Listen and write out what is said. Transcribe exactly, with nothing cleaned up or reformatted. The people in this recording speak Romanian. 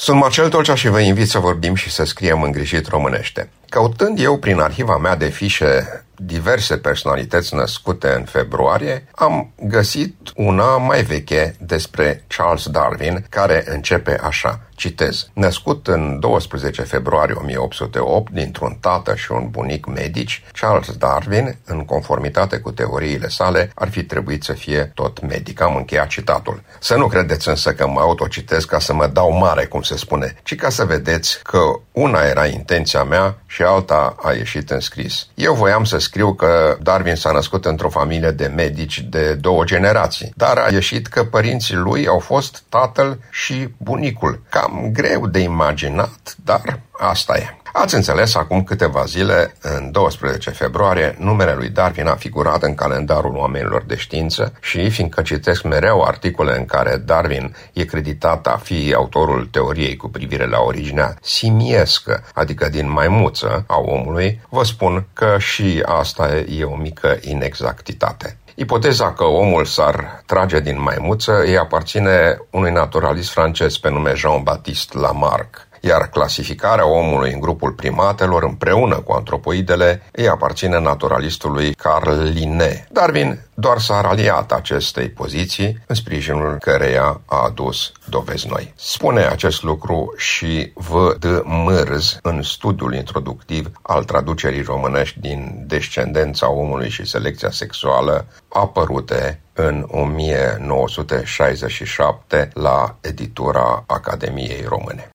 Sunt Marcel Tolcea și vă invit să vorbim și să scriem îngrijit românește. Căutând eu prin arhiva mea de fișe diverse personalități născute în februarie, am găsit una mai veche despre Charles Darwin, care începe așa, citez: născut în doisprezece februarie o mie opt sute opt dintr-un tată și un bunic medici, Charles Darwin, în conformitate cu teoriile sale, ar fi trebuit să fie tot medic. Am încheiat citatul. Să nu credeți însă că mă autocitez ca să mă dau mare, cum se spune, ci ca să vedeți că una era intenția mea și alta a ieșit în scris. Eu voiam să scriu că Darwin s-a născut într-o familie de medici de două generații, dar a ieșit că părinții lui au fost tatăl și bunicul. Cam greu de imaginat, dar asta e. Ați înțeles, acum câteva zile, în doisprezece februarie, numele lui Darwin a figurat în calendarul oamenilor de știință și, fiindcă citesc mereu articole în care Darwin e creditat a fi autorul teoriei cu privire la originea simiescă, adică din maimuță, a omului, vă spun că și asta e o mică inexactitate. Ipoteza că omul s-ar trage din maimuță îi aparține unui naturalist francez pe nume Jean-Baptiste Lamarck, iar clasificarea omului în grupul primatelor împreună cu antropoidele îi aparține naturalistului Carl Linné. Darwin doar s-a raliat acestei poziții, în sprijinul căreia a adus dovezi noi. Spune acest lucru și V D Mârz în studiul introductiv al traducerii românești din Descendența omului și selecția sexuală, apărute în o mie nouă sute șaizeci și șapte la editura Academiei Române.